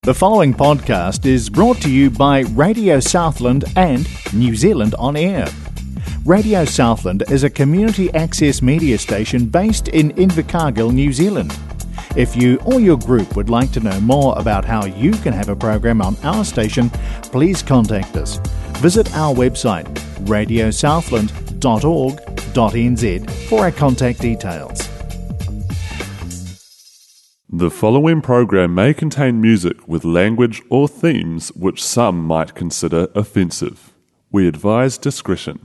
The following podcast is brought to you by Radio Southland and New Zealand On Air. Radio Southland is a community access media station based in Invercargill, New Zealand. If you or your group would like to know more about how you can have a program on our station, please contact us. Visit our website, radiosouthland.org.nz, for our contact details. The following program may contain music with language or themes which some might consider offensive. We advise discretion.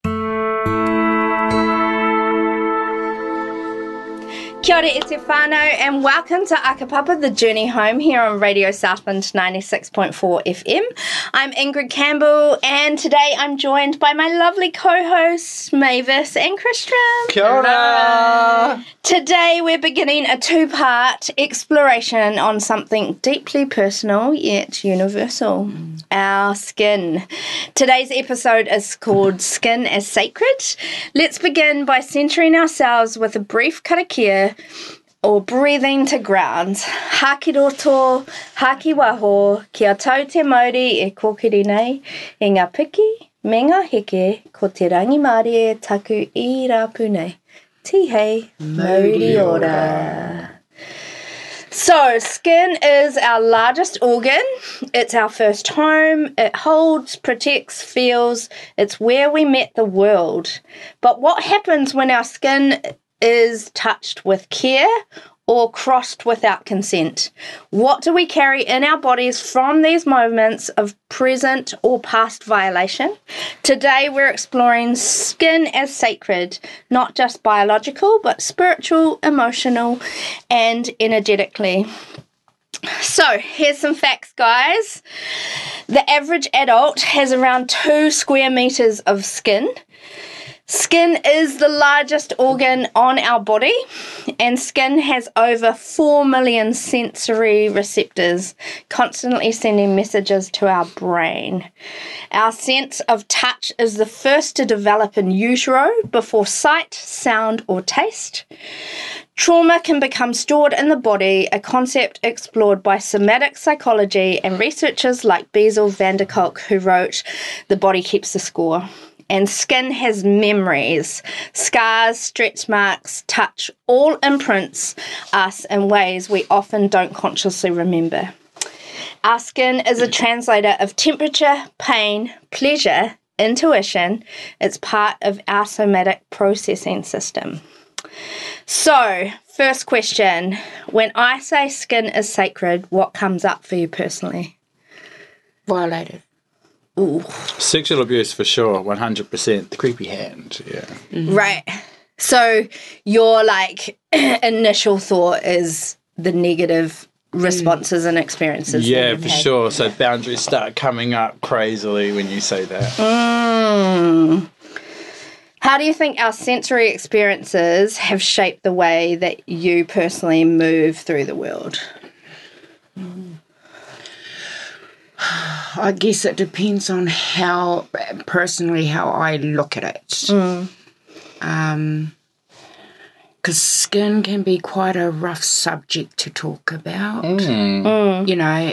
Kia ora e te whānau and welcome to Akapapa, The Journey Home here on Radio Southland 96.4 FM. I'm Ingrid Campbell and today I'm joined by my lovely co-hosts Mavis and Christian. Kia ora! Today we're beginning a two-part exploration on something deeply personal yet universal, our skin. Today's episode is called Skin as Sacred. Let's begin by centering ourselves with a brief karakia or breathing to ground. Haki roto, haki waho, kia tau te mauri e kōkiri nei, e ngā piki, me ngā heke, ko te rangi Māori e taku I rāpu nei. Tihei, mauri ora. So, skin is our largest organ. It's our first home. It holds, protects, feels. It's where we met the world. But what happens when our skin is touched with care or crossed without consent? What do we carry in our bodies from these moments of present or past violation? Today we're exploring skin as sacred, not just biological, but spiritual, emotional, and energetically. So, here's some facts, guys. The average adult has around 2 square meters of skin. Skin is the largest organ on our body, and skin has over 4 million sensory receptors, constantly sending messages to our brain. Our sense of touch is the first to develop in utero before sight, sound, or taste. Trauma can become stored in the body, a concept explored by somatic psychology and researchers like Bessel van der Kolk, who wrote The Body Keeps the Score. And skin has memories, scars, stretch marks, touch, all imprints us in ways we often don't consciously remember. Our skin is a translator of temperature, pain, pleasure, intuition. It's part of our somatic processing system. So, first question, when I say skin is sacred, what comes up for you personally? Violated. Ooh. Sexual abuse for sure, 100%. The creepy hand, yeah. Mm-hmm. Right. So your initial thought is the negative responses and experiences. Yeah, for sure. So boundaries start coming up crazily when you say that. How do you think our sensory experiences have shaped the way that you personally move through the world? I guess it depends on how I look at it. Because skin can be quite a rough subject to talk about. You know,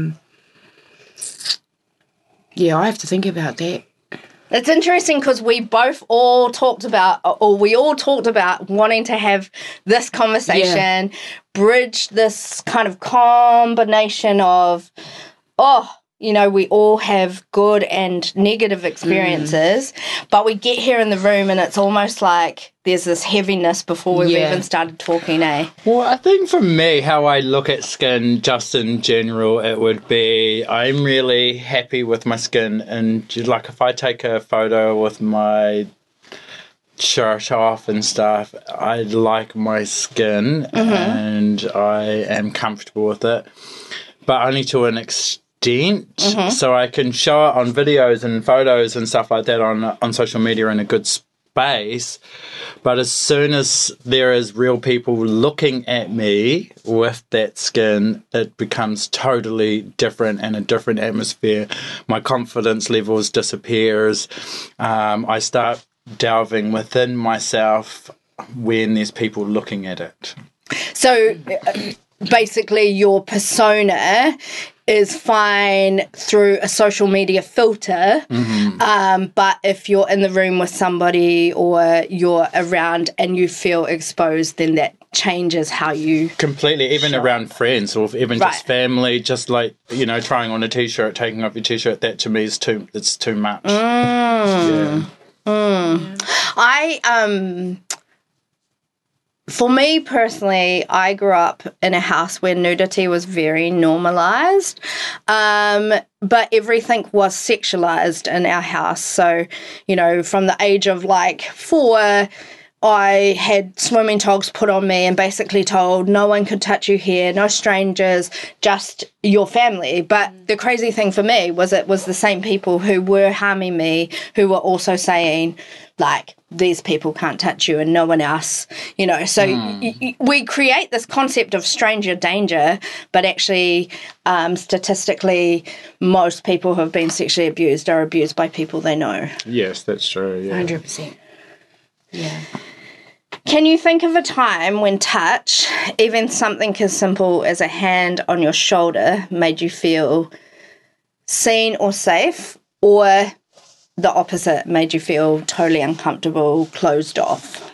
yeah, I have to think about that. It's interesting because we all talked about wanting to have this conversation, bridge this kind of combination of, we all have good and negative experiences, but we get here in the room and it's almost like there's this heaviness before we've even started talking, eh? Well, I think for me, how I look at skin just in general, it would be I'm really happy with my skin, and like if I take a photo with my shirt off and stuff, I like my skin and I am comfortable with it, but only to an extent. So I can show it on videos and photos and stuff like that on social media in a good space, but as soon as there is real people looking at me with that skin, it becomes totally different and a different atmosphere. My confidence levels disappears. I start delving within myself when there's people looking at it. So basically your persona is fine through a social media filter, but if you're in the room with somebody or you're around and you feel exposed, then that changes how you completely, even around friends or even Right. just family, just like, you know, trying on a t-shirt, taking off your t-shirt, that to me is it's too much. Yeah. For me personally, I grew up in a house where nudity was very normalized, but everything was sexualized in our house. So, you know, from the age of like 4, I had swimming togs put on me and basically told no one could touch you here, no strangers, just your family. But the crazy thing for me was it was the same people who were harming me who were also saying, like, these people can't touch you and no one else, you know. So we create this concept of stranger danger, but actually statistically most people who have been sexually abused are abused by people they know. Yes, that's true. Yeah. 100%. Yeah. Can you think of a time when touch, even something as simple as a hand on your shoulder, made you feel seen or safe, or the opposite, made you feel totally uncomfortable, closed off?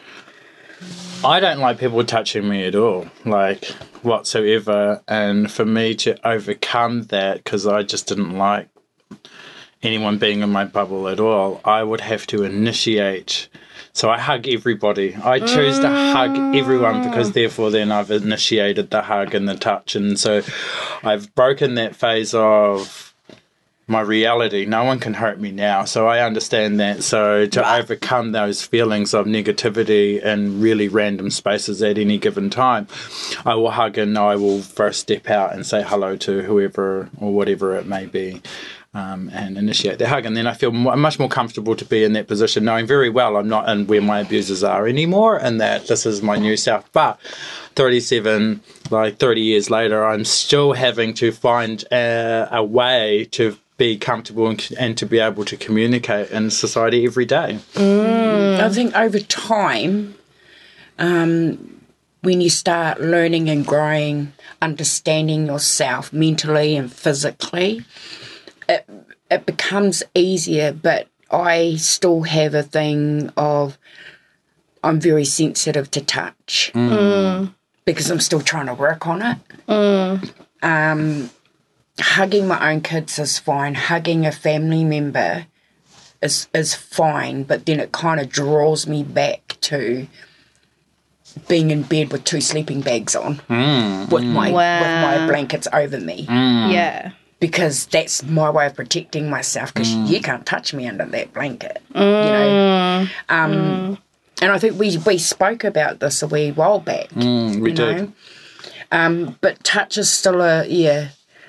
I don't like people touching me at all, like whatsoever. And for me to overcome that, because I just didn't like anyone being in my bubble at all, I would have to initiate. So I hug everybody. I choose to hug everyone because therefore then I've initiated the hug and the touch. And so I've broken that phase of my reality. No one can hurt me now. So I understand that. So to overcome those feelings of negativity in really random spaces at any given time, I will hug and I will first step out and say hello to whoever or whatever it may be. And initiate the hug, and then I feel much more comfortable to be in that position, knowing very well I'm not in where my abusers are anymore, and that this is my new self. But 37, like 30 years later, I'm still having to find a way to be comfortable and to be able to communicate in society every day. I think over time, when you start learning and growing, understanding yourself mentally and physically, it becomes easier, but I still have a thing of I'm very sensitive to touch because I'm still trying to work on it. Hugging my own kids is fine. Hugging a family member is fine, but then it kind of draws me back to being in bed with 2 sleeping bags on with my blankets over me. Yeah. Because that's my way of protecting myself, because you can't touch me under that blanket, you know. And I think we spoke about this a wee while back. We did. But touch is still I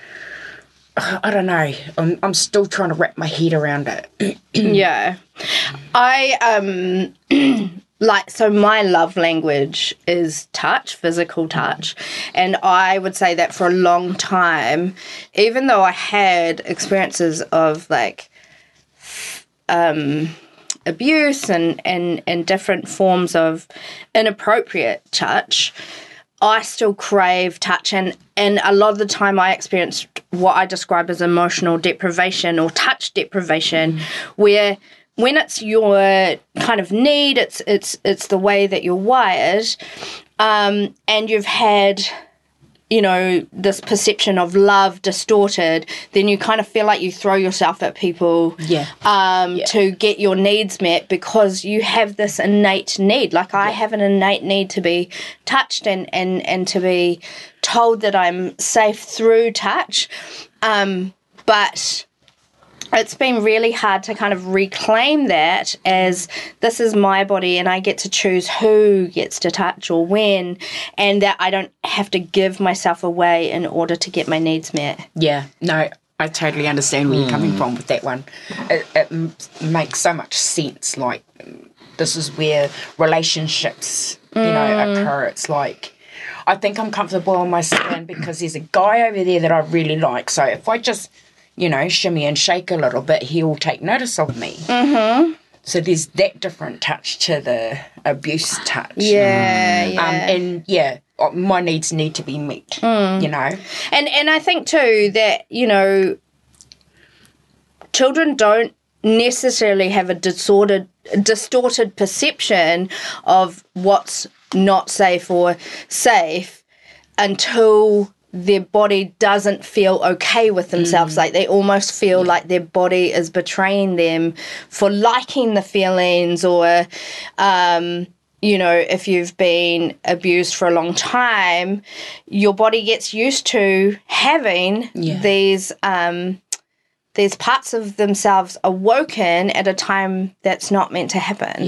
don't know. I'm still trying to wrap my head around it. Yeah. So my love language is touch, physical touch. And I would say that for a long time, even though I had experiences of like abuse and different forms of inappropriate touch, I still crave touch. And a lot of the time I experienced what I describe as emotional deprivation or touch deprivation, where when it's your kind of need, it's the way that you're wired, and you've had, you know, this perception of love distorted, then you kind of feel like you throw yourself at people to get your needs met, because you have this innate need. Like I have an innate need to be touched and to be told that I'm safe through touch, but it's been really hard to kind of reclaim that as this is my body and I get to choose who gets to touch or when, and that I don't have to give myself away in order to get my needs met. Yeah, no, I totally understand where you're coming from with that one. It makes so much sense. Like, this is where relationships, you know, occur. It's like, I think I'm comfortable on my skin because there's a guy over there that I really like. So if I just, you know, shimmy and shake a little bit, he'll take notice of me. So there's that different touch to the abuse touch. Yeah. And yeah, my needs need to be met, you know. And I think too that, you know, children don't necessarily have a distorted perception of what's not safe or safe until their body doesn't feel okay with themselves. Like they almost feel like their body is betraying them for liking the feelings, or you know, if you've been abused for a long time, your body gets used to having these parts of themselves awoken at a time that's not meant to happen.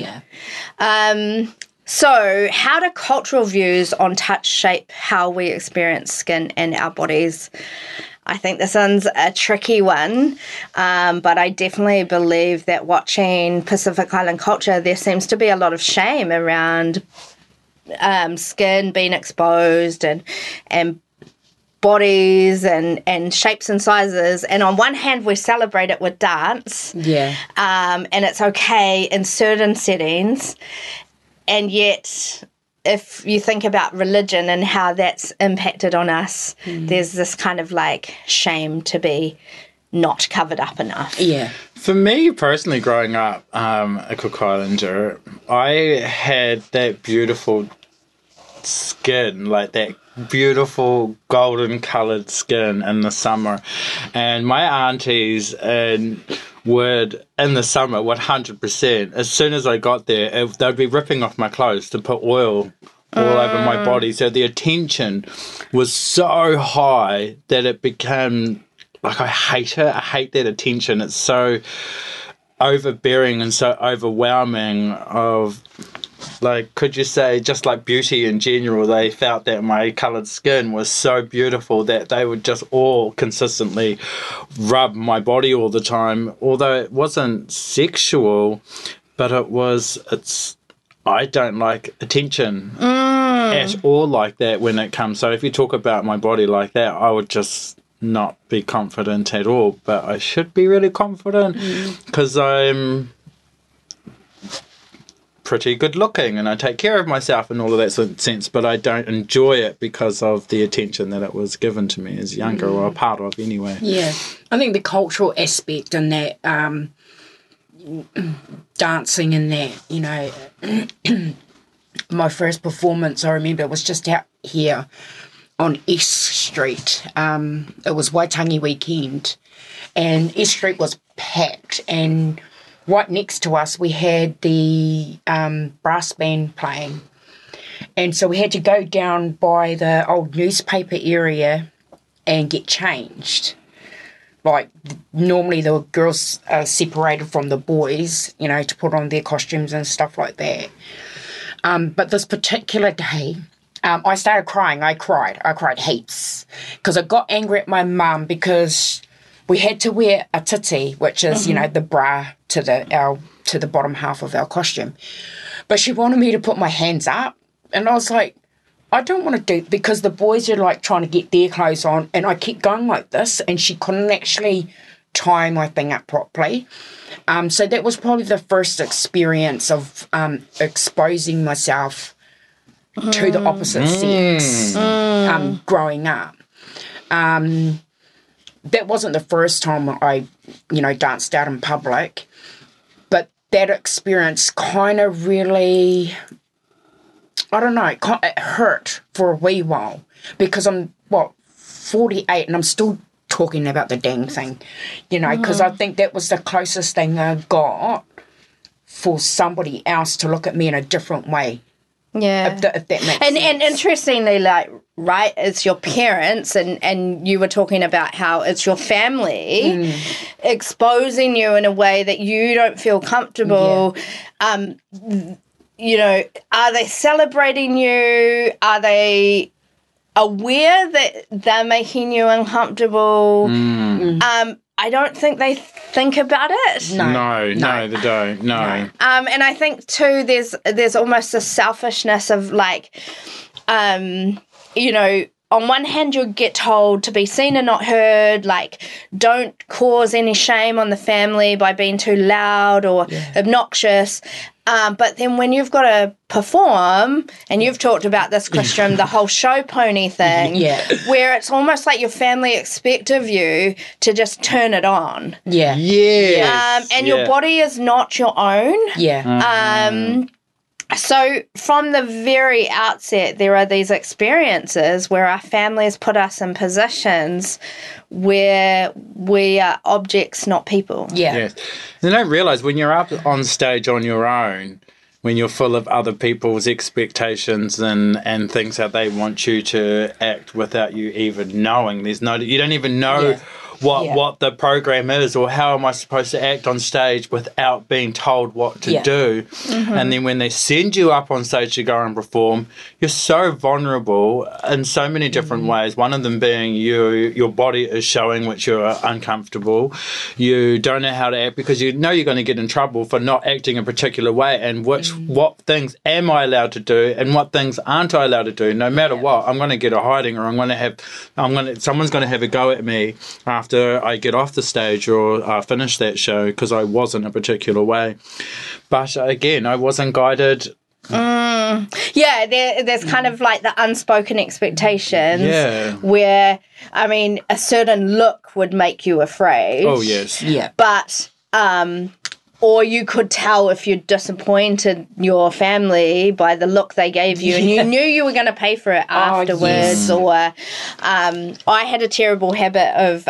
So how do cultural views on touch shape how we experience skin and our bodies? I think this one's a tricky one, but I definitely believe that watching Pacific Island culture, there seems to be a lot of shame around skin being exposed and bodies and shapes and sizes. And on one hand, we celebrate it with dance. And it's okay in certain settings. And yet, if you think about religion and how that's impacted on us, there's this kind of like shame to be not covered up enough. For me personally, growing up a Cook Islander, I had that beautiful skin, like that beautiful golden coloured skin in the summer, and my aunties would in the summer 100%, as soon as I got there, they'd be ripping off my clothes to put oil all over my body. So the attention was so high that it became like, I hate it. I hate that attention. It's so overbearing and so overwhelming of, like, could you say, just like beauty in general, they felt that my coloured skin was so beautiful that they would just all consistently rub my body all the time, although it wasn't sexual, but I don't like attention at all like that when it comes. So if you talk about my body like that, I would just not be confident at all, but I should be really confident because I'm pretty good looking and I take care of myself and all of that sort of sense, but I don't enjoy it because of the attention that it was given to me as younger, or a part of anyway. I think the cultural aspect in that, dancing in that, you know, my first performance, I remember, it was just out here on East Street. It was Waitangi weekend and East Street was packed, and right next to us, we had the brass band playing. And so we had to go down by the old newspaper area and get changed. Like, normally the girls are separated from the boys, you know, to put on their costumes and stuff like that. But this particular day, I started crying. I cried heaps. Because I got angry at my mum because we had to wear a titi, which is, you know, the bra to the bottom half of our costume. But she wanted me to put my hands up. And I was like, I don't want to do it, because the boys are like trying to get their clothes on. And I kept going like this, and she couldn't actually tie my thing up properly. So that was probably the first experience of exposing myself to the opposite sex growing up. That wasn't the first time I, you know, danced out in public, but that experience kind of really, I don't know, it hurt for a wee while, because I'm, 48, and I'm still talking about the dang thing, you know, because I think that was the closest thing I got for somebody else to look at me in a different way. If that makes sense. And interestingly, like, right, it's your parents, and you were talking about how it's your family exposing you in a way that you don't feel comfortable. You know, are they celebrating you? Are they aware that they're making you uncomfortable? I don't think they think about it. No, they don't. No. And I think too, there's almost a selfishness of like, you know, on one hand, you get told to be seen and not heard, like, don't cause any shame on the family by being too loud or obnoxious. But then when you've got to perform, and you've talked about this, Christian, the whole show pony thing, where it's almost like your family expect of you to just turn it on. Yeah. Yes. And your body is not your own. Yeah. So from the very outset, there are these experiences where our families put us in positions where we are objects, not people. Yeah. Yes. They don't realise when you're up on stage on your own, when you're full of other people's expectations and things how they want you to act without you even knowing. You don't even know what the program is or how am I supposed to act on stage without being told what to do. Mm-hmm. And then when they send you up on stage to go and perform, you're so vulnerable in so many different ways. One of them being your body is showing which you're uncomfortable. You don't know how to act because you know you're going to get in trouble for not acting a particular way, and what things am I allowed to do and what things aren't I allowed to do. No matter what, I'm going to get a hiding, or someone's going to have a go at me after I get off the stage or finish that show because I wasn't a particular way. But again, I wasn't guided. There's kind of like the unspoken expectations where, I mean, a certain look would make you afraid. Oh, yes. Yeah. But, or you could tell if you disappointed your family by the look they gave you and you knew you were going to pay for it afterwards. Or I had a terrible habit of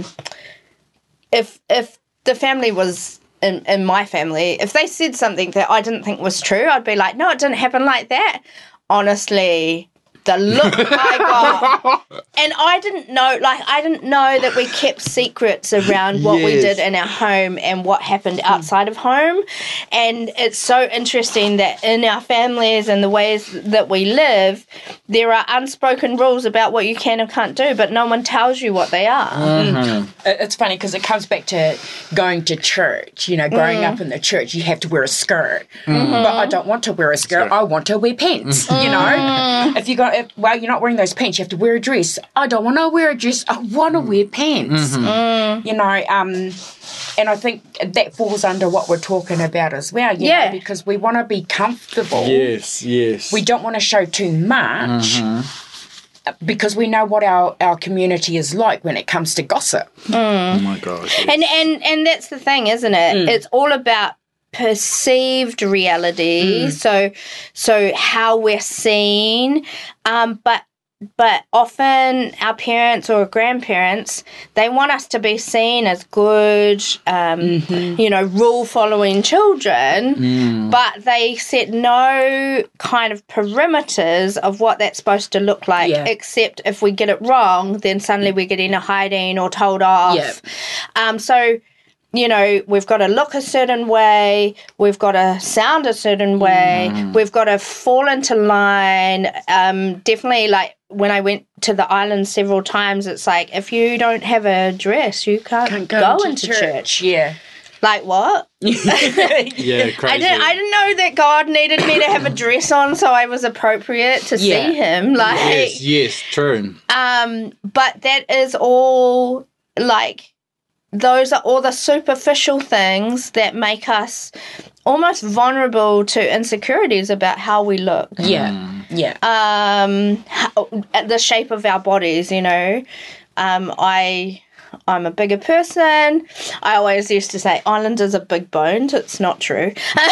if the family was in my family, if they said something that I didn't think was true, I'd be like, no, it didn't happen like that. Honestly, the look I got. And I didn't know that we kept secrets around what we did in our home and what happened outside of home. And it's so interesting that in our families and the ways that we live, there are unspoken rules about what you can and can't do, but no one tells you what they are. Mm-hmm. It's funny because it comes back to going to church. You know, growing up in the church, you have to wear a skirt. Mm-hmm. But I don't want to wear a skirt. I want to wear pants, you know. If you're not wearing those pants, you have to wear a dress. I don't want to wear a dress. I want to wear pants. Mm-hmm. You know, and I think that falls under what we're talking about as well, you know, because we want to be comfortable. Yes. We don't want to show too much because we know what our community is like when it comes to gossip. Oh, my gosh. Yes. And that's the thing, isn't it? It's all about perceived reality, so how we're seen, but often our parents or grandparents, they want us to be seen as good, you know, rule-following children, but they set no kind of perimeters of what that's supposed to look like, except if we get it wrong, then suddenly we're getting a hiding or told off. So, you know, we've got to look a certain way, we've got to sound a certain way, we've got to fall into line. Definitely, like, when I went to the island several times, it's like, if you don't have a dress, you can't go into church. Yeah. Like, what? Yeah, crazy. I didn't know that God needed me to have a dress on so I was appropriate to see him. Like, yes, true. But that is all, like, those are all the superficial things that make us almost vulnerable to insecurities about how we look. Yeah. The shape of our bodies, you know. I'm a bigger person. I always used to say islanders are big boned. It's not true.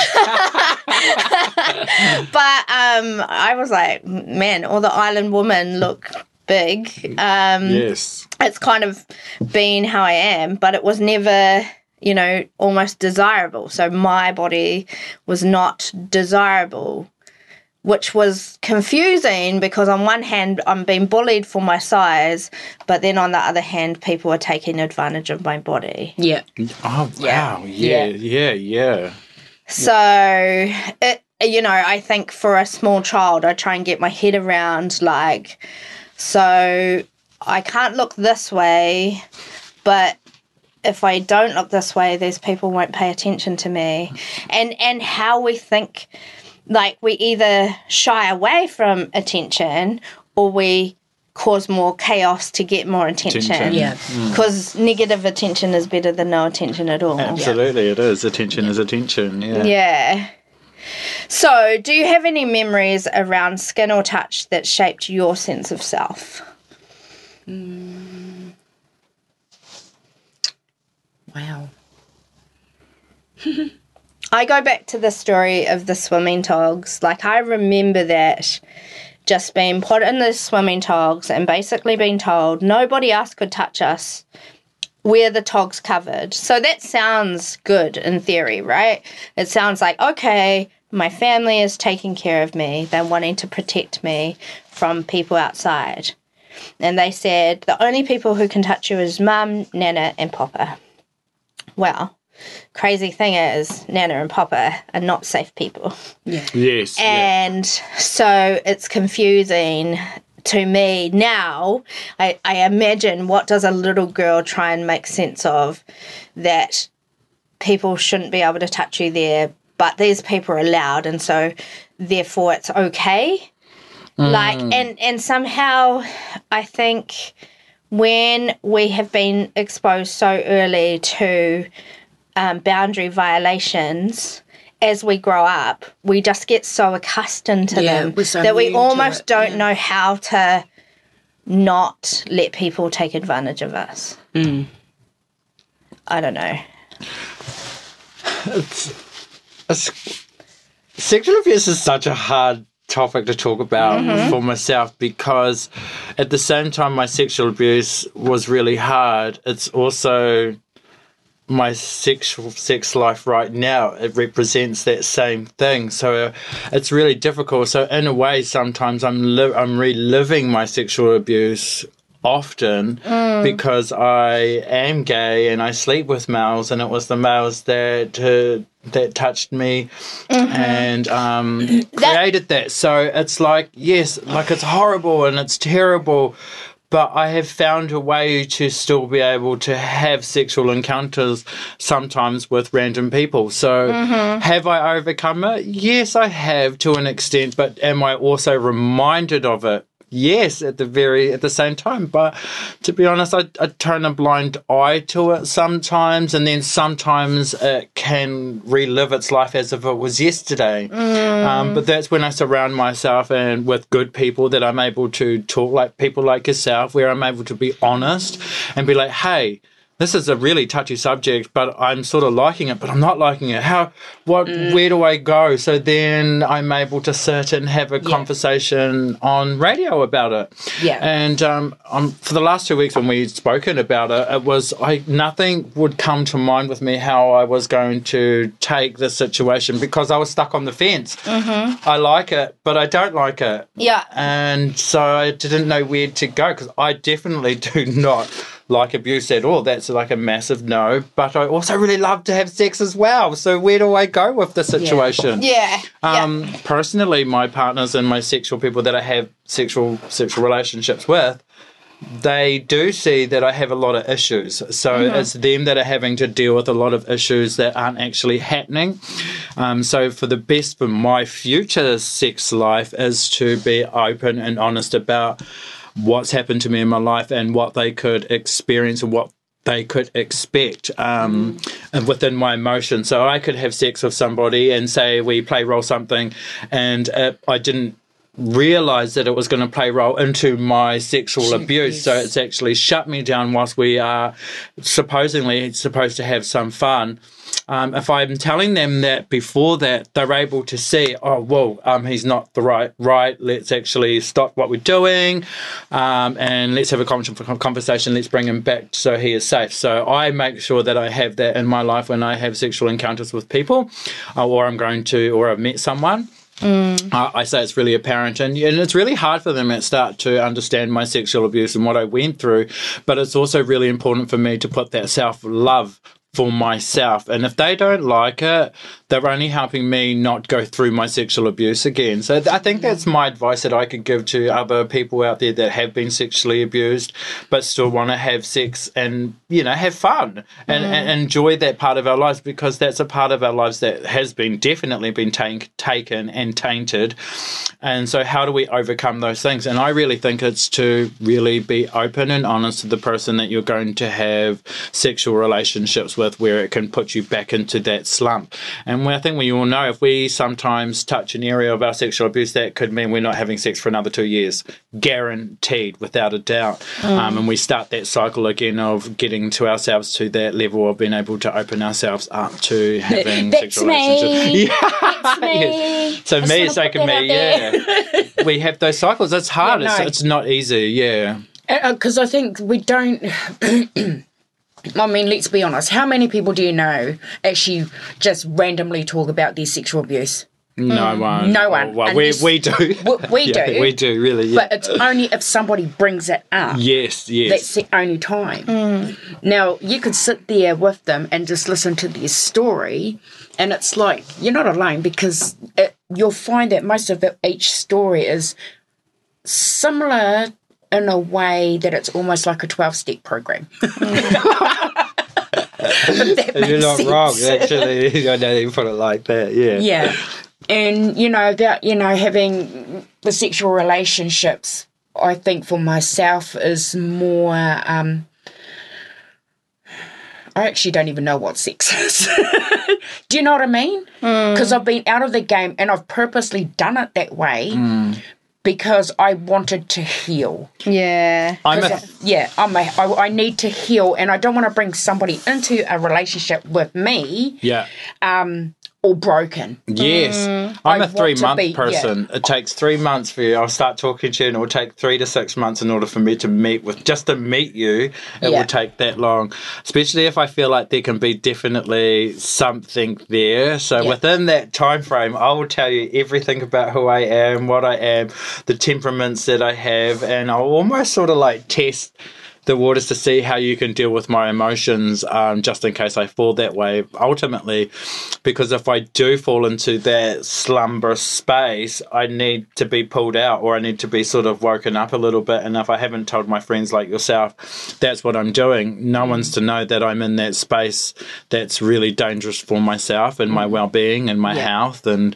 But I was like, man, all the island women look big. Yes. It's kind of been how I am, but it was never, you know, almost desirable. So my body was not desirable, which was confusing because on one hand I'm being bullied for my size, but then on the other hand people are taking advantage of my body. Yeah. Oh, wow. Yeah. So, you know, I think for a small child I try and get my head around, like, so I can't look this way, but if I don't look this way, these people won't pay attention to me. And how we think, like, we either shy away from attention or we cause more chaos to get more attention. Yeah. Because negative attention is better than no attention at all. Absolutely, it is. Attention is attention. Yeah. Yeah. So, do you have any memories around skin or touch that shaped your sense of self? Wow. I go back to the story of the swimming togs. Like, I remember that just being put in the swimming togs and basically being told nobody else could touch us. We're the togs covered. So that sounds good in theory, right? It sounds like, okay, my family is taking care of me. They're wanting to protect me from people outside. And they said, the only people who can touch you is Mum, Nana, and Papa. Well, crazy thing is, Nana and Papa are not safe people. Yeah. Yes. And so it's confusing to me now. I imagine, what does a little girl try and make sense of that people shouldn't be able to touch you there, but these people are allowed, and so therefore it's okay. Like, and somehow I think when we have been exposed so early to boundary violations, as we grow up, we just get so accustomed to them we're so that we immune to almost it, don't know how to not let people take advantage of us. I don't know. Sexual abuse is such a hard topic to talk about for myself, because at the same time my sexual abuse was really hard, it's also my sex life right now. It represents that same thing, so it's really difficult. So in a way, sometimes I'm reliving my sexual abuse often because I am gay and I sleep with males, and it was the males that touched me and created that. So it's like, yes, like it's horrible and it's terrible, but I have found a way to still be able to have sexual encounters sometimes with random people. So have I overcome it? Yes, I have, to an extent, but am I also reminded of it? Yes, at the same time. But to be honest, I turn a blind eye to it sometimes, and then sometimes it can relive its life as if it was yesterday. But that's when I surround myself and with good people that I'm able to talk, like people like yourself, where I'm able to be honest and be like, hey, this is a really touchy subject, but I'm sort of liking it, but I'm not liking it. Where do I go? So then I'm able to sit and have a conversation on radio about it. Yeah. And for the last 2 weeks when we'd spoken about it, it was nothing would come to mind with me how I was going to take the situation, because I was stuck on the fence. I like it, but I don't like it. Yeah. And so I didn't know where to go, because I definitely do not like abuse at all. That's like a massive no. But I also really love to have sex as well. So where do I go with the situation? Yeah. Personally, my partners and my sexual people that I have sexual relationships with, they do see that I have a lot of issues. So it's them that are having to deal with a lot of issues that aren't actually happening. So for the best for my future sex life is to be open and honest about what's happened to me in my life and what they could experience and what they could expect and within my emotions. So I could have sex with somebody and say we play role something, and I didn't realise that it was going to play role into my sexual abuse. So it's actually shut me down whilst we are supposedly supposed to have some fun. If I'm telling them that before that, they're able to see, he's not the right. Let's actually stop what we're doing, and let's have a conversation. Let's bring him back so he is safe. So I make sure that I have that in my life when I have sexual encounters with people, or I've met someone. I say it's really apparent, and it's really hard for them at start to understand my sexual abuse and what I went through, but it's also really important for me to put that self-love for myself. And if they don't like it, they're only helping me not go through my sexual abuse again. So I think that's my advice that I could give to other people out there that have been sexually abused but still want to have sex and, you know, have fun and enjoy that part of our lives, because that's a part of our lives that has been definitely been taken and tainted. And so how do we overcome those things? And I really think it's to really be open and honest with the person that you're going to have sexual relationships with, where it can put you back into that slump. And I think we all know if we sometimes touch an area of our sexual abuse, that could mean we're not having sex for another 2 years. Guaranteed, without a doubt. And we start that cycle again of getting to ourselves to that level of being able to open ourselves up to having sexual relationships. That's me. Yes. So me, it's like me, yeah. We have those cycles. It's hard. Yeah, no. It's not easy, yeah. Because I think we don't... I mean, let's be honest. How many people do you know actually just randomly talk about their sexual abuse? No one. No one. Well, we do. We Yeah, do. we do, really, yeah. But it's only if somebody brings it up. Yes. That's the only time. Now, you could sit there with them and just listen to their story, and it's like, you're not alone, because you'll find that most of each story is similar in a way that it's almost like a 12-step program. You're not wrong, actually. I know you put it like that, yeah. Yeah. And, you know, about, you know, having the sexual relationships, I think for myself is more, I actually don't even know what sex is. Do you know what I mean? Because I've been out of the game and I've purposely done it that way because I wanted to heal. Yeah. I need to heal, and I don't want to bring somebody into a relationship with me. Yeah. All broken. Yes. I'm a 3-month person. Yeah. It takes 3 months for you. I'll start talking to you, and it will take 3 to 6 months in order for me to meet you. It will take that long, especially if I feel like there can be definitely something there. So within that time frame, I will tell you everything about who I am, what I am, the temperaments that I have, and I'll almost sort of like test the waters to see how you can deal with my emotions, just in case I fall that way, ultimately. Because if I do fall into that slumber space, I need to be pulled out, or I need to be sort of woken up a little bit. And if I haven't told my friends like yourself, that's what I'm doing. No one's to know that I'm in that space that's really dangerous for myself and my well-being and my health. And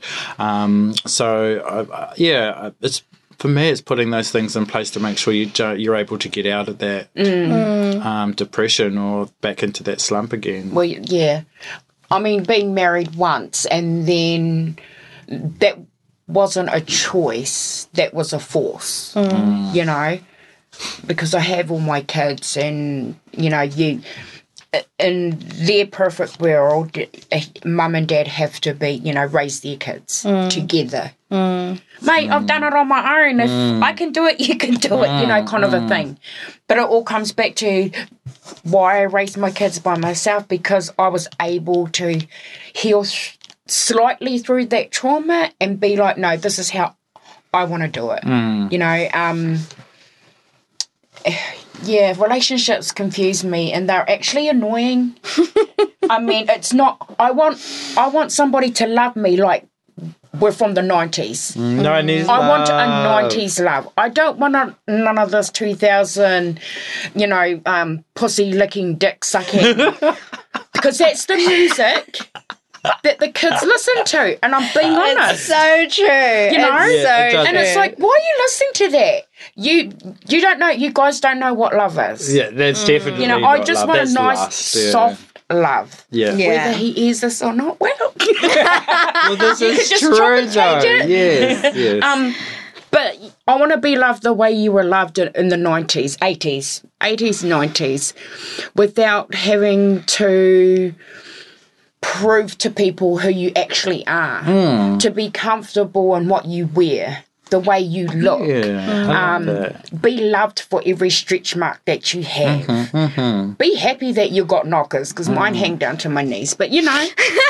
it's... For me, it's putting those things in place to make sure you're able to get out of that depression or back into that slump again. Well, yeah. I mean, being married once, and then that wasn't a choice, that was a force, you know, because I have all my kids, and, you know, in their perfect world, mum and dad have to be, you know, raise their kids together. Mate, I've done it on my own. If I can do it, you can do it, you know, kind of a thing. But it all comes back to why I raised my kids by myself, because I was able to heal slightly through that trauma and be like, no, this is how I want to do it. You know, relationships confuse me, and they're actually annoying. I mean, it's not... I want somebody to love me like we're from the 90s. 90s I want a 90s love. I don't want none of this 2000, you know, pussy-licking, dick-sucking. Because that's the music that the kids listen to, and I'm being honest. It's so true. You know? And it's like, why are you listening to that? You don't know, you guys don't know what love is. Yeah, that's definitely You know, I just want a nice, soft love. Yeah. Whether he hears this or not, well. Well, this is just true, chop and change though. it. Yes. But I want to be loved the way you were loved in the 90s, 80s, 90s, without having to prove to people who you actually are, to be comfortable in what you wear, the way you look. Be loved for every stretch mark that you have. Be happy that you got knockers, because mine hang down to my knees, but you know.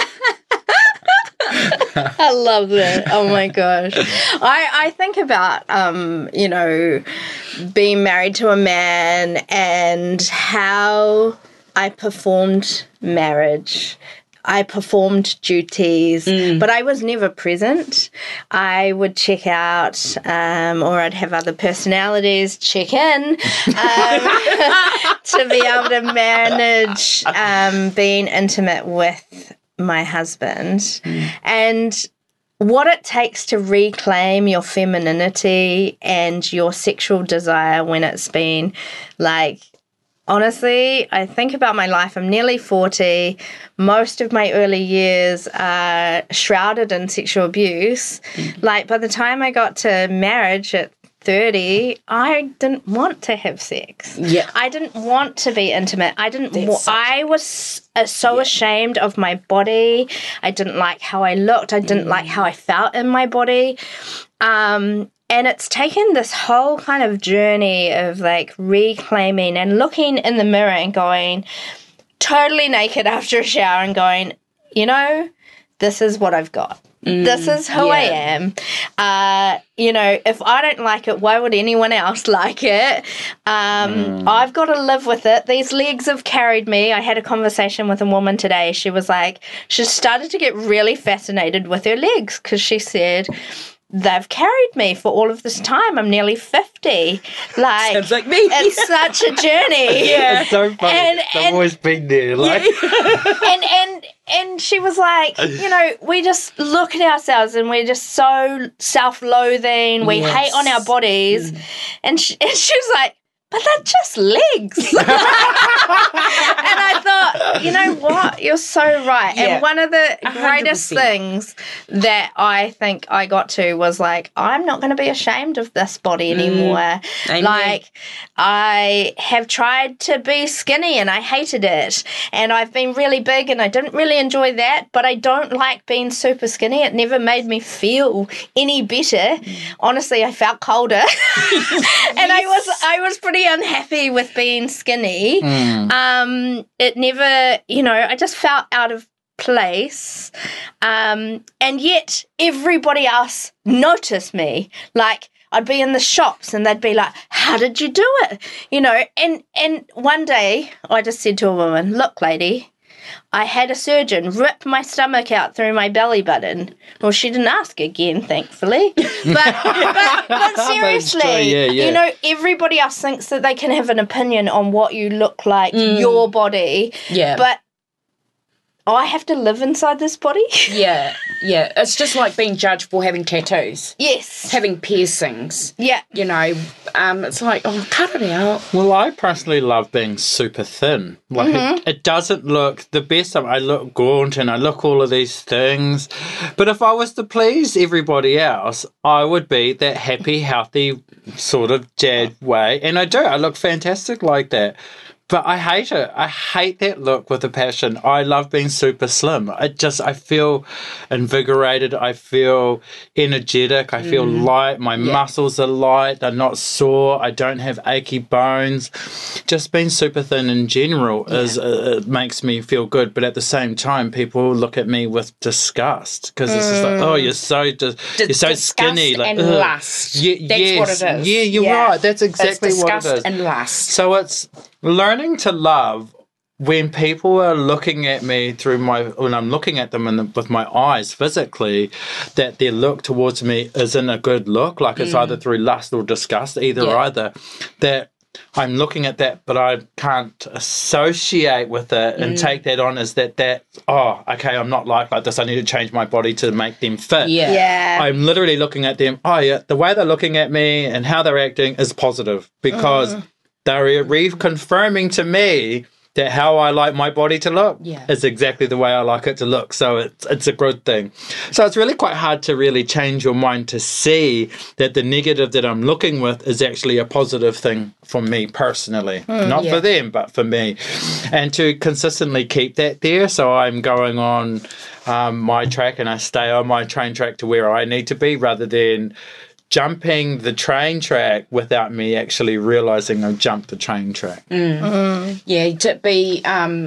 I love that. Oh my gosh. I think about, you know, being married to a man and how I performed marriage. I performed duties, but I was never present. I would check out, or I'd have other personalities check in to be able to manage being intimate with my husband. And what it takes to reclaim your femininity and your sexual desire when it's been like, honestly, I think about my life. I'm nearly 40. Most of my early years are shrouded in sexual abuse. Like, by the time I got to marriage at 30, I didn't want to have sex. Yeah. I didn't want to be intimate. I was so ashamed of my body. I didn't like how I looked. I didn't like how I felt in my body. And it's taken this whole kind of journey of like reclaiming and looking in the mirror and going totally naked after a shower and going, you know, this is what I've got. This is who I am. You know, if I don't like it, why would anyone else like it? I've got to live with it. These legs have carried me. I had a conversation with a woman today. She was like, she started to get really fascinated with her legs because she said, they've carried me for all of this time. I'm nearly 50. Like, sounds like me. It's such a journey. Yeah. It's so funny. I've always been there. Like, And she was like, you know, we just look at ourselves and we're just so self-loathing. We hate on our bodies. And she was like, but they're just legs. And I thought, you know what? You're so right. Yeah. And one of the greatest 100%. things that I think I got to was like, I'm not going to be ashamed of this body anymore. Amen. Like, I have tried to be skinny and I hated it. And I've been really big and I didn't really enjoy that. But I don't like being super skinny. It never made me feel any better. Honestly, I felt colder. And I was pretty unhappy with being skinny. It never, you know, I just felt out of place. And yet everybody else noticed me. Like, I'd be in the shops and they'd be like, how did you do it? You know, and one day I just said to a woman, look, lady, I had a surgeon rip my stomach out through my belly button. Well, she didn't ask again, thankfully. But seriously, you know, everybody else thinks that they can have an opinion on what you look like, your body. Yeah. But I have to live inside this body. Yeah. It's just like being judged for having tattoos. Yes. Having piercings. Yeah. You know, it's like, oh, cut it out. well, I personally love being super thin. Like, it doesn't look the best. I look gaunt and I look all of these things. But if I was to please everybody else, I would be that happy, healthy sort of jad way. And I do. I look fantastic like that. But I hate it. I hate that look with a passion. I love being super slim. I feel invigorated. I feel energetic. I feel light. My muscles are light. They're not sore. I don't have achy bones. Just being super thin in general is it makes me feel good. But at the same time, people look at me with disgust because it's just like, oh, you're so skinny. Like, and lust. That's what it is. Yeah, you're right. That's exactly it's what it disgust is. and lust. So it's learning to love when people are looking at me when I'm looking at them with my eyes physically, that their look towards me isn't a good look, like it's either through lust or disgust, either, that I'm looking at that, but I can't associate with it and take that on as that, oh, okay, I'm not like this. I need to change my body to make them fit. Yeah. I'm literally looking at them, oh, yeah, the way they're looking at me and how they're acting is positive because they're reconfirming to me that how I like my body to look is exactly the way I like it to look. So it's a good thing. So it's really quite hard to really change your mind to see that the negative that I'm looking with is actually a positive thing for me personally. Not for them, but for me. And to consistently keep that there. So I'm going on my track and I stay on my train track to where I need to be rather than jumping the train track without me actually realising I've jumped the train track. Yeah, to be,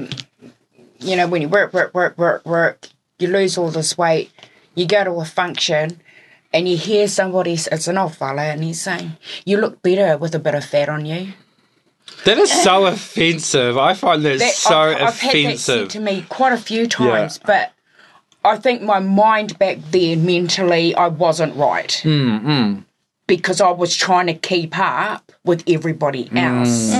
you know, when you work, you lose all this weight, you go to a function and you hear somebody, it's an old fella, and he's saying, you look better with a bit of fat on you. That is so offensive. I find that so I've had that said offensive. to me quite a few times, but I think my mind back then mentally I wasn't right. Because I was trying to keep up with everybody else.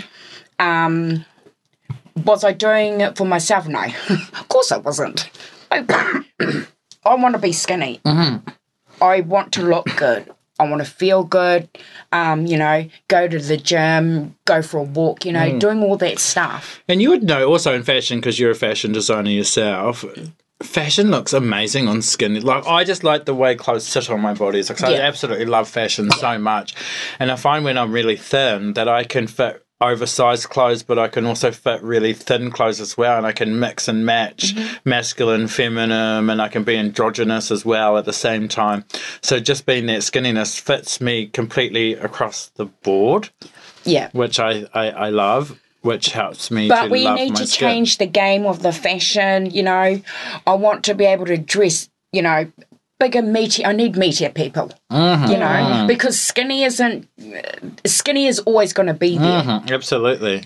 Was I doing it for myself? No. Of course I wasn't. I want to be skinny. I want to look good. I want to feel good, go to the gym, go for a walk, doing all that stuff. And you would know also in fashion, because you're a fashion designer yourself, fashion looks amazing on skin. Like, I just like the way clothes sit on my body. It's like, I absolutely love fashion so much. And I find when I'm really thin that I can fit oversized clothes, but I can also fit really thin clothes as well, and I can mix and match masculine, feminine, and I can be androgynous as well at the same time. So just being that skinniness fits me completely across the board, which I love, which helps me to love my skin. But we need to change the game of the fashion, I want to be able to dress, bigger, meaty. I need meatier people, because skinny is always going to be there. Absolutely.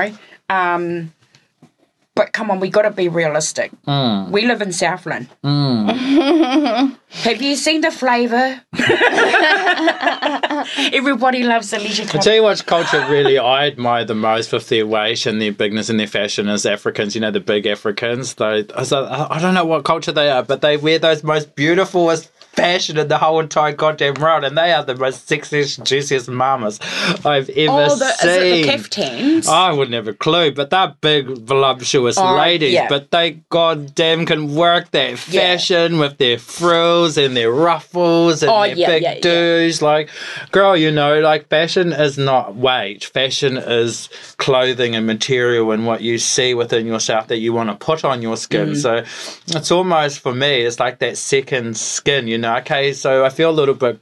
But come on, we got to be realistic. We live in Southland. Have you seen the flavour? Everybody loves the leisure club. I tell you what culture really I admire the most with their weight and their bigness and their fashion is Africans, the big Africans. I don't know what culture they are, but they wear those most beautifulest fashion in the whole entire goddamn world, and they are the most sexiest, juiciest mamas I've ever seen. Is it the caftans? I wouldn't have a clue, but they're big, voluptuous ladies, but they goddamn can work that fashion with their frills and their ruffles and their big doos. Like, girl, fashion is not weight. Fashion is clothing and material and what you see within yourself that you want to put on your skin. So it's almost, for me, it's like that second skin, Okay, so I feel a little bit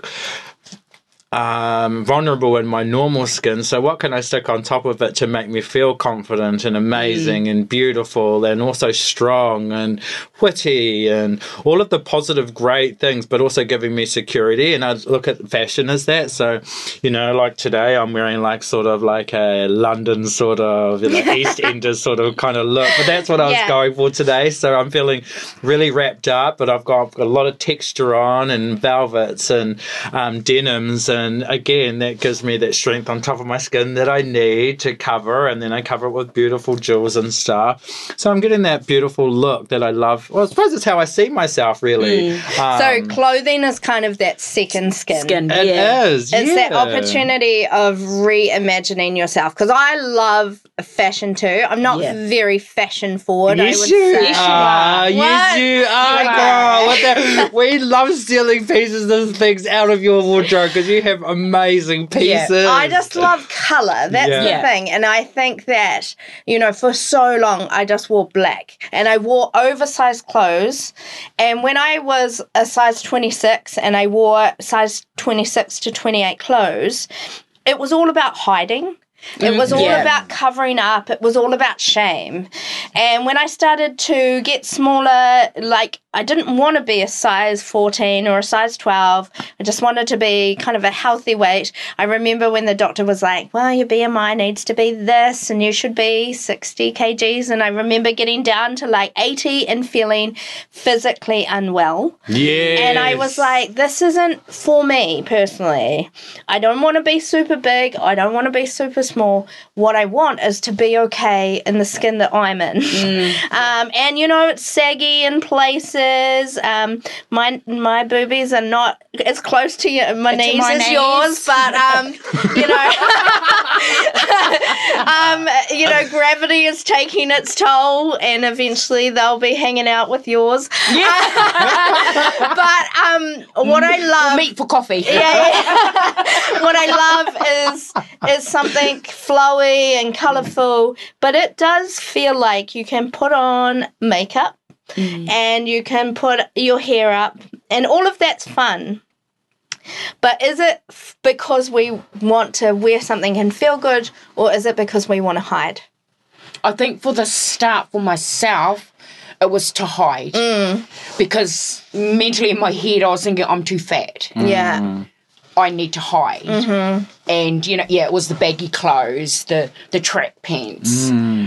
vulnerable in my normal skin, so what can I stick on top of it to make me feel confident and amazing and beautiful and also strong and witty and all of the positive great things, but also giving me security. And I look at fashion as that. So like today I'm wearing sort of like a London sort of East Enders sort of kind of look, but that's what I was going for today. So I'm feeling really wrapped up, but I've got a lot of texture on and velvets and denims, and again, that gives me that strength on top of my skin that I need to cover, and then I cover it with beautiful jewels and stuff. So I'm getting that beautiful look that I love. Well, I suppose it's how I see myself, really. So clothing is kind of that second skin. It is, It's that opportunity of reimagining yourself. Because I love fashion too. I'm not very fashion forward, I would say. Yes, you are, girl. We love stealing pieces of things out of your wardrobe because you have amazing pieces. I just love colour. That's the thing. And I think that, for so long I just wore black and I wore oversized clothes. And when I was a size 26 and I wore size 26 to 28 clothes, it was all about hiding. It was all about covering up. It was all about shame. And when I started to get smaller, I didn't want to be a size 14 or a size 12. I just wanted to be kind of a healthy weight. I remember when the doctor was like, well, your BMI needs to be this and you should be 60 kgs. And I remember getting down to 80 and feeling physically unwell. Yes. And I was like, this isn't for me personally. I don't want to be super big. I don't want to be super small. What I want is to be okay in the skin that I'm in. And, it's saggy in places. My boobies are not as close to my knees as yours, but gravity is taking its toll, and eventually they'll be hanging out with yours. But what I love, meet for coffee. What I love is something flowy and colourful, but it does feel like you can put on makeup. And you can put your hair up, and all of that's fun. But is it because we want to wear something and feel good, or is it because we want to hide? I think for the start, for myself, it was to hide. Because mentally in my head, I was thinking, I'm too fat. Yeah. I need to hide. And, you know, yeah, it was the baggy clothes, the track pants.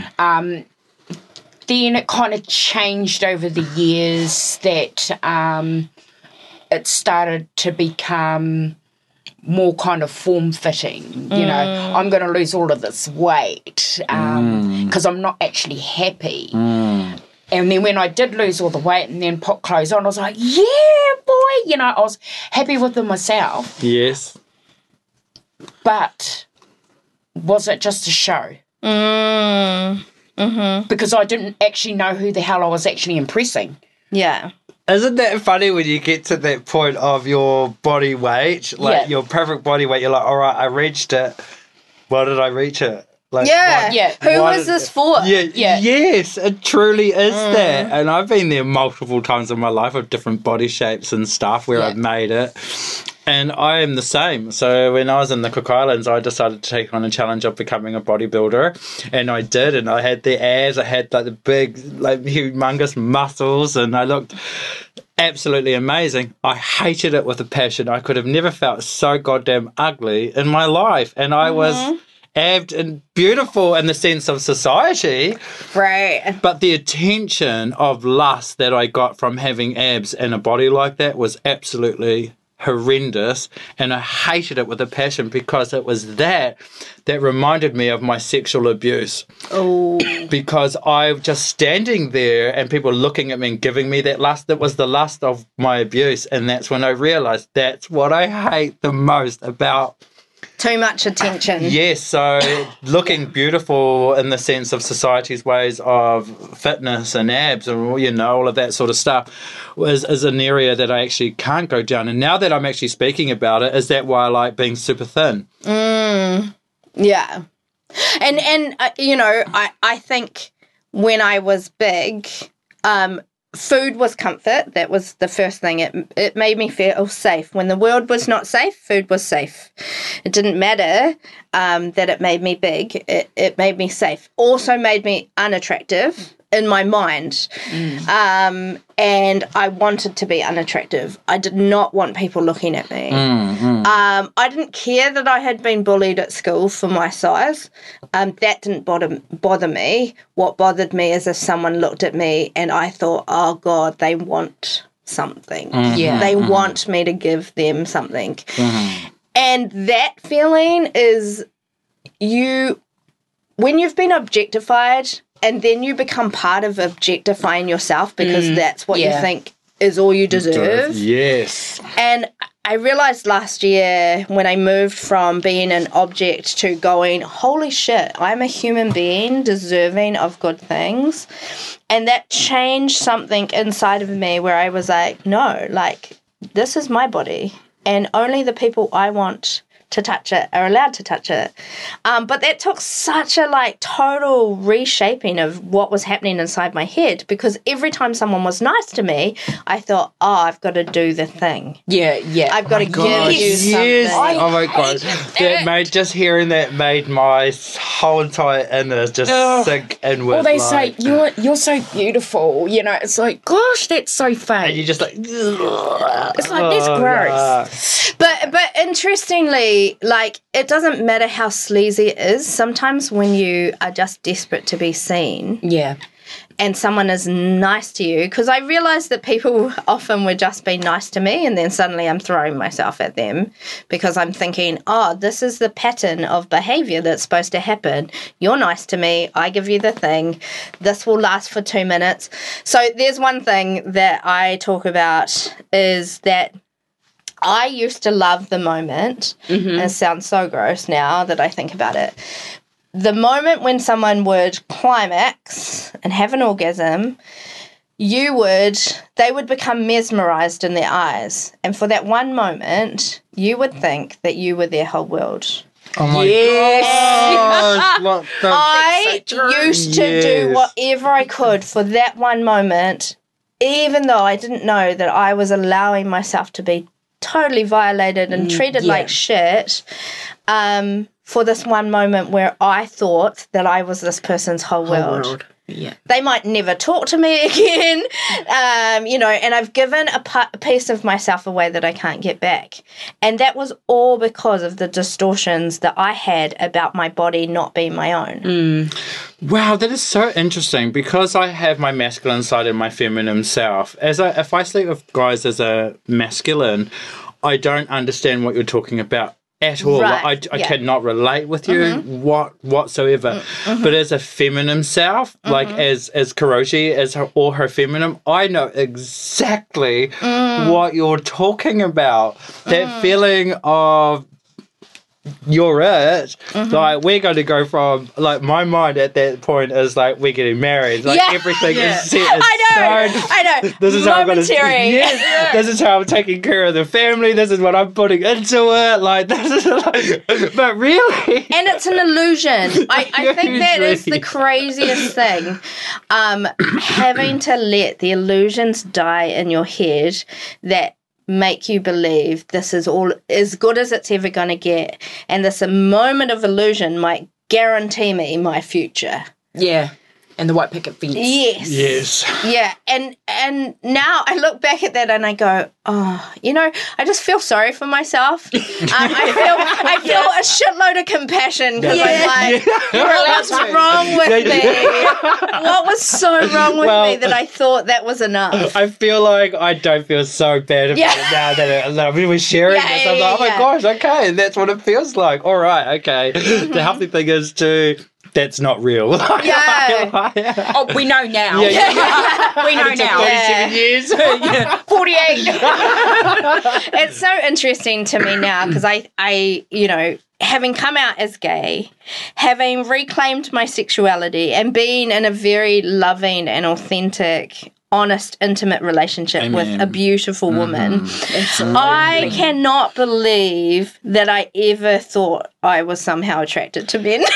Then it kind of changed over the years that it started to become more kind of form-fitting. You know, I'm going to lose all of this weight because I'm not actually happy. And then when I did lose all the weight and then put clothes on, I was like, yeah, boy. You know, I was happy with them myself. Yes. But was it just a show? Because I didn't actually know who the hell I was actually impressing. Yeah. Isn't that funny when you get to that point of your body weight, like your perfect body weight, you're like, all right, I reached it. Why did I reach it? Like, Who was this for? Yes, it truly is that. And I've been there multiple times in my life of different body shapes and stuff where I've made it. And I am the same. So when I was in the Cook Islands, I decided to take on a challenge of becoming a bodybuilder. And I did. And I had the abs. I had like the big, like humongous muscles. And I looked absolutely amazing. I hated it with a passion. I could have never felt so goddamn ugly in my life. And I was abbed and beautiful in the sense of society. Right. But the attention of lust that I got from having abs and a body like that was absolutely horrendous, and I hated it with a passion because it was that reminded me of my sexual abuse. Oh. Because I just standing there and people looking at me and giving me that lust, that was the lust of my abuse, and that's when I realised that's what I hate the most about Too much attention. Yes, so looking beautiful in the sense of society's ways of fitness and abs and, you know, all of that sort of stuff is an area that I actually can't go down. And now that I'm actually speaking about it, is that why I like being super thin? Yeah. And you know, I think when I was big, food was comfort. That was the first thing. It made me feel safe. When the world was not safe, food was safe. It didn't matter that it made me big. It made me safe. Also made me unattractive in my mind. And I wanted to be unattractive. I did not want people looking at me. I didn't care that I had been bullied at school for my size. That didn't bother me. What bothered me is if someone looked at me and I thought, oh, God, they want something. They want me to give them something. And that feeling is when you've been objectified and then you become part of objectifying yourself because that's what you think is all you deserve. Yes. And I realised last year when I moved from being an object to going, holy shit, I'm a human being deserving of good things. And that changed something inside of me where I was like, no, like, this is my body. And only the people I want to touch it are allowed to touch it. But that took such a total reshaping of what was happening inside my head, because every time someone was nice to me, I thought, oh, I've got to do the thing. I've got to give you something. Oh my God. Just hearing that made my whole entire inner just sink inward. Well, they say, you're so beautiful. You know, it's like, gosh, that's so fake. And you just it's like, that's gross. But interestingly, it doesn't matter how sleazy it is. Sometimes when you are just desperate to be seen, and someone is nice to you, because I realised that people often would just be nice to me, and then suddenly I'm throwing myself at them because I'm thinking, oh, this is the pattern of behaviour that's supposed to happen. You're nice to me, I give you the thing, this will last for 2 minutes. So there's one thing that I talk about is that I used to love the moment, and it sounds so gross now that I think about it. The moment when someone would climax and have an orgasm, they would become mesmerised in their eyes. And for that one moment, you would think that you were their whole world. Oh my gosh. I used to do whatever I could for that one moment, even though I didn't know that I was allowing myself to be totally violated and treated like shit, for this one moment where I thought that I was this person's whole world. Yeah. They might never talk to me again, and I've given a piece of myself away that I can't get back. And that was all because of the distortions that I had about my body not being my own. Wow, that is so interesting because I have my masculine side and my feminine self. If I sleep with guys as a masculine, I don't understand what you're talking about at all. Right, I cannot relate with you whatsoever. But as a feminine self, like as Karoshi, or her feminine, I know exactly what you're talking about. That feeling of you're it. Like, we're going to go from, like, my mind at that point is like, we're getting married. Like, everything is set. I know. This is how I'm going to. Momentary. This is how I'm taking care of the family. This is what I'm putting into it. Like, this is like, but really, and it's an illusion. I think that is the craziest thing. Having to let the illusions die in your head that make you believe this is all as good as it's ever going to get, and this a moment of illusion might guarantee me my future. Yeah. And the white picket fence. Yes. Yeah. And now I look back at that and I go, oh, I just feel sorry for myself. I feel a shitload of compassion because I'm like, what was wrong with me? What was so wrong with me that I thought that was enough? I feel like I don't feel so bad about it now that we're sharing this. I'm like, oh my gosh, okay, that's what it feels like. All right, okay. The healthy thing is that's not real. Oh, we know now. We know now. 47 years. 48. It's so interesting to me now because I having come out as gay, having reclaimed my sexuality and being in a very loving and authentic, honest, intimate relationship with a beautiful woman, I cannot believe that I ever thought I was somehow attracted to men.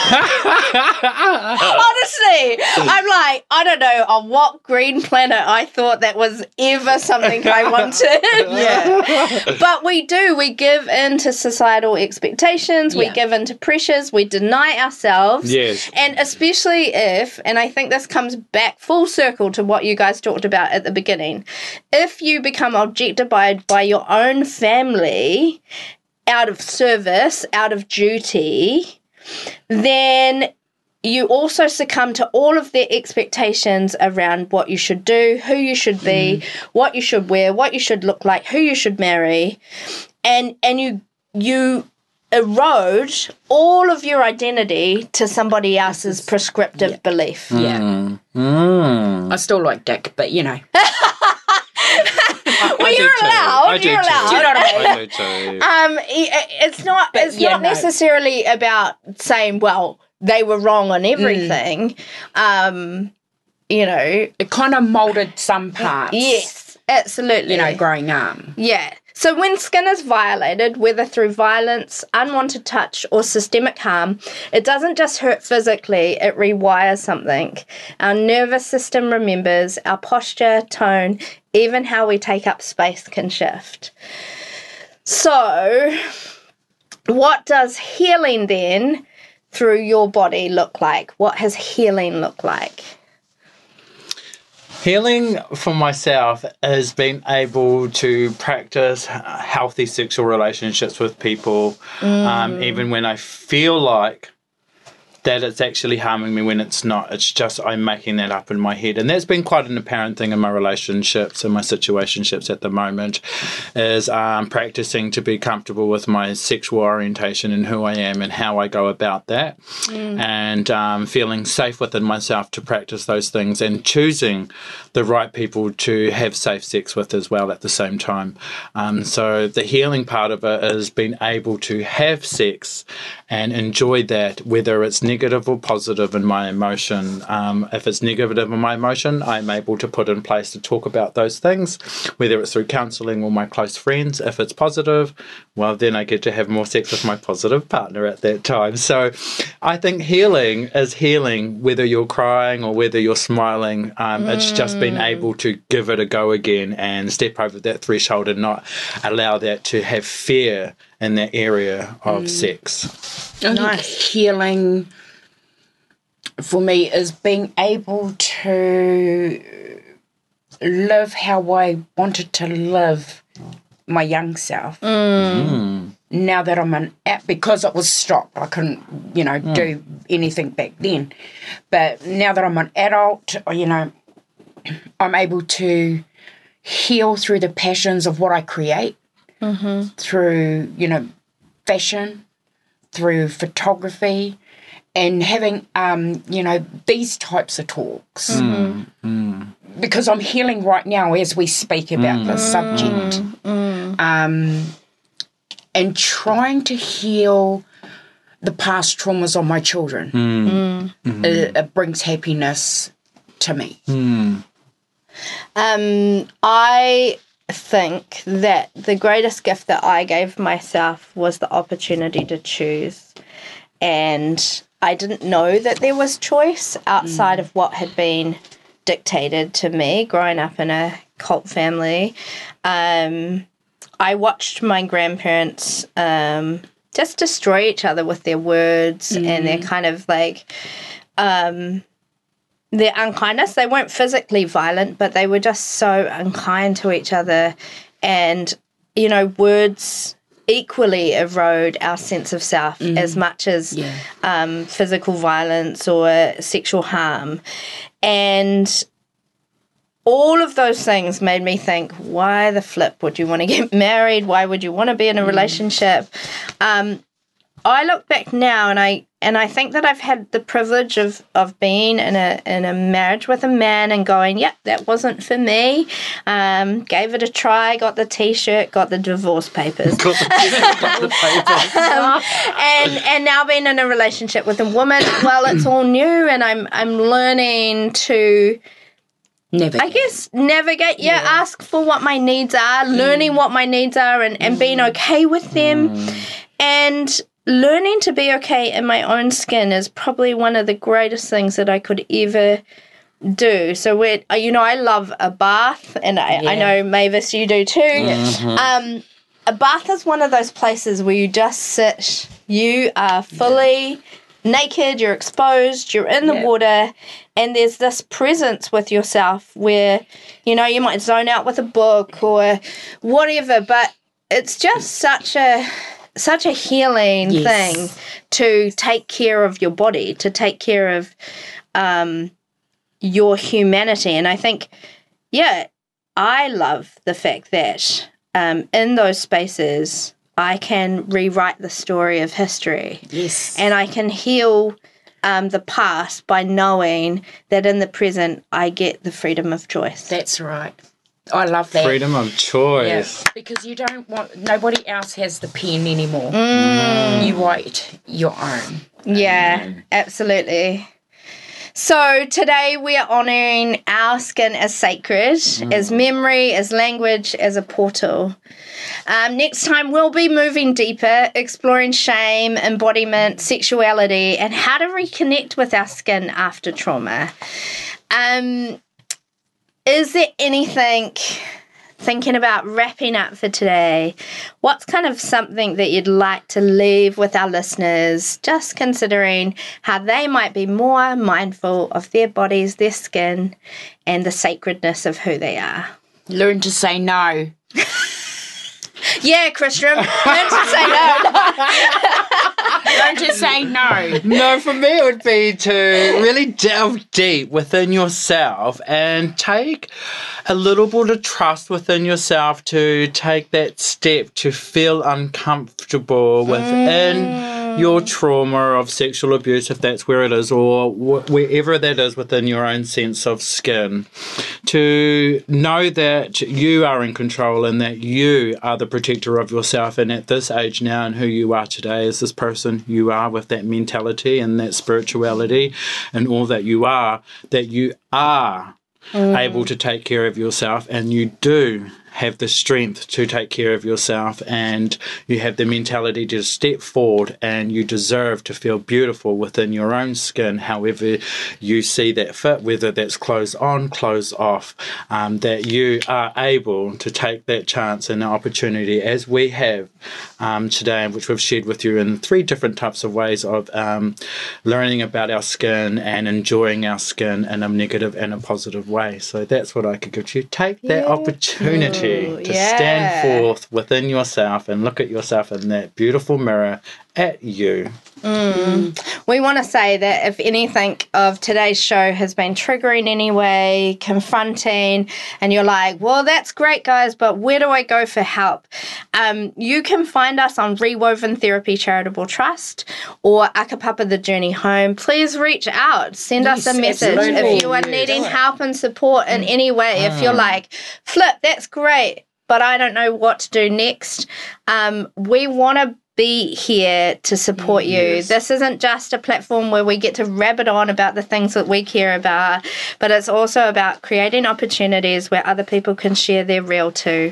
Honestly, I'm like, I don't know on what green planet I thought that was ever something I wanted. But we give in to societal expectations, we give in to pressures, we deny ourselves. Yes. And especially and I think this comes back full circle to what you guys talked about at the beginning, if you become objectified by your own family out of service, out of duty, then you also succumb to all of their expectations around what you should do, who you should be, what you should wear, what you should look like, who you should marry, and you erode all of your identity to somebody else's prescriptive belief. I still like Dick, but Well, you're allowed. You're allowed. Do you know what I mean? I do too. It's not necessarily about saying, well, they were wrong on everything. It kind of moulded some parts. Yes, absolutely. Growing up. Yeah. So when skin is violated, whether through violence, unwanted touch, or systemic harm, it doesn't just hurt physically, it rewires something. Our nervous system remembers, our posture, tone, even how we take up space can shift. So what does healing then through your body look like? What has healing look like? Healing for myself has been able to practice healthy sexual relationships with people, even when I feel like that it's actually harming me when it's not. It's just I'm making that up in my head. And that's been quite an apparent thing in my relationships and my situationships at the moment, is practicing to be comfortable with my sexual orientation and who I am and how I go about that. And feeling safe within myself to practice those things and choosing the right people to have safe sex with as well at the same time. So the healing part of it is being able to have sex and enjoy that, whether it's negative or positive in my emotion. If it's negative in my emotion, I'm able to put in place to talk about those things, whether it's through counselling or my close friends. If it's positive, well, then I get to have more sex with my positive partner at that time. So I think healing is healing, whether you're crying or whether you're smiling. It's just being able to give it a go again and step over that threshold and not allow that to have fear in that area of sex. I think healing for me is being able to live how I wanted to live my young self. Now that I'm because it was stopped, I couldn't, do anything back then. But now that I'm an adult, I'm able to heal through the passions of what I create, through, fashion, through photography, and having, these types of talks. Because I'm healing right now as we speak about this subject. And trying to heal the past traumas of my children. It brings happiness to me. I think that the greatest gift that I gave myself was the opportunity to choose. And I didn't know that there was choice outside of what had been dictated to me growing up in a cult family. I watched my grandparents just destroy each other with their words and their kind of like their unkindness. They weren't physically violent, but they were just so unkind to each other. And, words equally erode our sense of self as much as physical violence or sexual harm. And all of those things made me think, why the flip would you want to get married? Why would you want to be in a relationship? I look back now and I think that I've had the privilege of being in a marriage with a man and going, that wasn't for me. Gave it a try, got the T-shirt, got the divorce papers. And now being in a relationship with a woman, well, it's all new, and I'm learning to navigate, ask for what my needs are, learning what my needs are and being okay with them. And learning to be okay in my own skin is probably one of the greatest things that I could ever do. So, I love a bath, and I know, Mavis, you do too. A bath is one of those places where you just sit, you are fully naked, you're exposed, you're in the water, and there's this presence with yourself where, you might zone out with a book or whatever, but it's just such a healing thing to take care of your body, to take care of your humanity. And I think, I love the fact that in those spaces I can rewrite the story of history. Yes. And I can heal the past by knowing that in the present I get the freedom of choice. That's right. I love that. Freedom of choice. Yeah, because nobody else has the pen anymore. You write your own. Yeah, absolutely. So today we are honouring our skin as sacred, as memory, as language, as a portal. Next time we'll be moving deeper, exploring shame, embodiment, sexuality, and how to reconnect with our skin after trauma. Is there anything, thinking about wrapping up for today, what's kind of something that you'd like to leave with our listeners, just considering how they might be more mindful of their bodies, their skin, and the sacredness of who they are? Learn to say no. Yeah, Christian, learn to say no. Learn to say no. No, for me it would be to really delve deep within yourself and take a little bit of trust within yourself to take that step to feel uncomfortable within your trauma of sexual abuse, if that's where it is, or wherever that is within your own sense of skin. To know that you are in control and that you are the protector of yourself, and at this age now and who you are today as this person you are with that mentality and that spirituality and all that you are able to take care of yourself, and you do have the strength to take care of yourself, and you have the mentality to step forward, and you deserve to feel beautiful within your own skin, however you see that fit, whether that's clothes on, clothes off, that you are able to take that chance and the opportunity, as we have today, which we've shared with you in 3 different types of ways of learning about our skin and enjoying our skin in a negative and a positive way. So that's what I could give to you. Take that opportunity to stand forth within yourself and look at yourself in that beautiful mirror at you. We want to say that if anything of today's show has been triggering anyway, confronting, and you're like, well, that's great, guys, but where do I go for help? You can find us on Rewoven Therapy Charitable Trust or Akapapa The Journey Home. Please reach out. Send us a message. Absolutely. If you are needing help and support in any way, if you're like, Flip, that's great, but I don't know what to do next, we want to be here to support you. Yes. This isn't just a platform where we get to rabbit on about the things that we care about, but it's also about creating opportunities where other people can share their real too.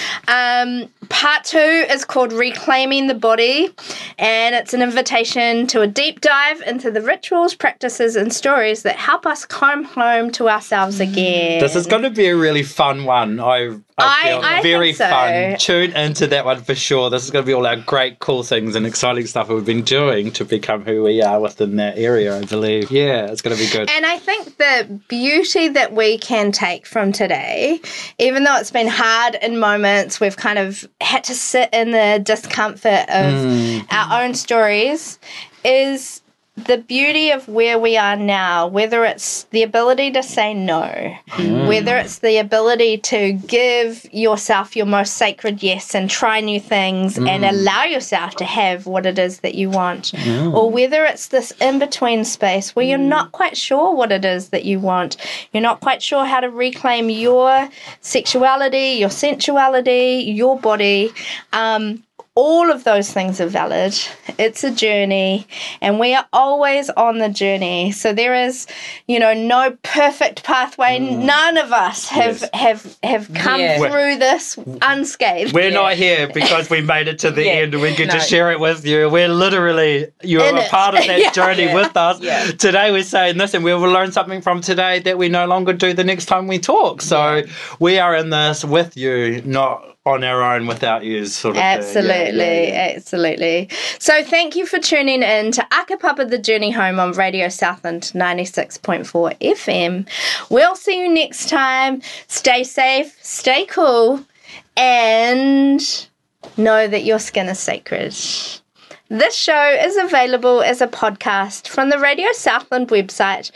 Part 2 is called Reclaiming the Body, and it's an invitation to a deep dive into the rituals, practices, and stories that help us come home to ourselves again. This is going to be a really fun one. I feel very fun. Tune into that one for sure. This is going to be all our great, cool things and exciting stuff that we've been doing to become who we are within that area, I believe. Yeah, it's going to be good. And I think the beauty that we can take from today, even though it's been hard in moments, we've kind of had to sit in the discomfort of our own stories, is the beauty of where we are now, whether it's the ability to say no, whether it's the ability to give yourself your most sacred yes and try new things and allow yourself to have what it is that you want, or whether it's this in-between space where you're not quite sure what it is that you want, you're not quite sure how to reclaim your sexuality, your sensuality, your body. All of those things are valid. It's a journey, and we are always on the journey. So there is, no perfect pathway. None of us have come through this unscathed. We're not here because we made it to the end and we get to share it with you. We're literally, you're a part of that journey with us. Yeah. Today we're saying this, and we will learn something from today that we no longer do the next time we talk. So we are in this with you, not on our own without you, sort of Absolutely. Absolutely. So thank you for tuning in to Akapapa The Journey Home on Radio Southland 96.4 FM. We'll see you next time. Stay safe, stay cool, and know that your skin is sacred. This show is available as a podcast from the Radio Southland website,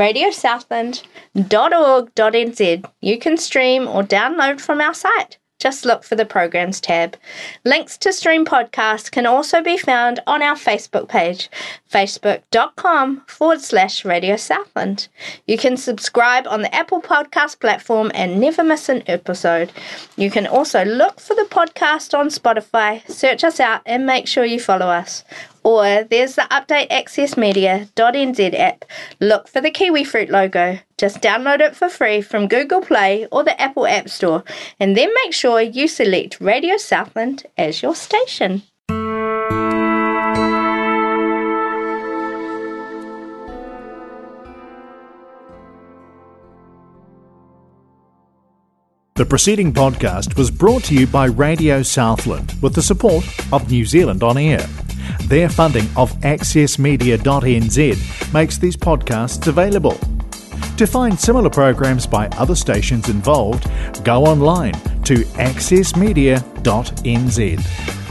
radiosouthland.org.nz. You can stream or download from our site. Just look for the Programs tab. Links to stream podcasts can also be found on our Facebook page, facebook.com/Radio Southland. You can subscribe on the Apple Podcast platform and never miss an episode. You can also look for the podcast on Spotify, search us out and make sure you follow us. Or there's the Update Access Media.nz app. Look for the kiwi fruit logo. Just download it for free from Google Play or the Apple App Store, and then make sure you select Radio Southland as your station. The preceding podcast was brought to you by Radio Southland with the support of New Zealand On Air. Their funding of accessmedia.nz makes these podcasts available. To find similar programs by other stations involved, go online to accessmedia.nz.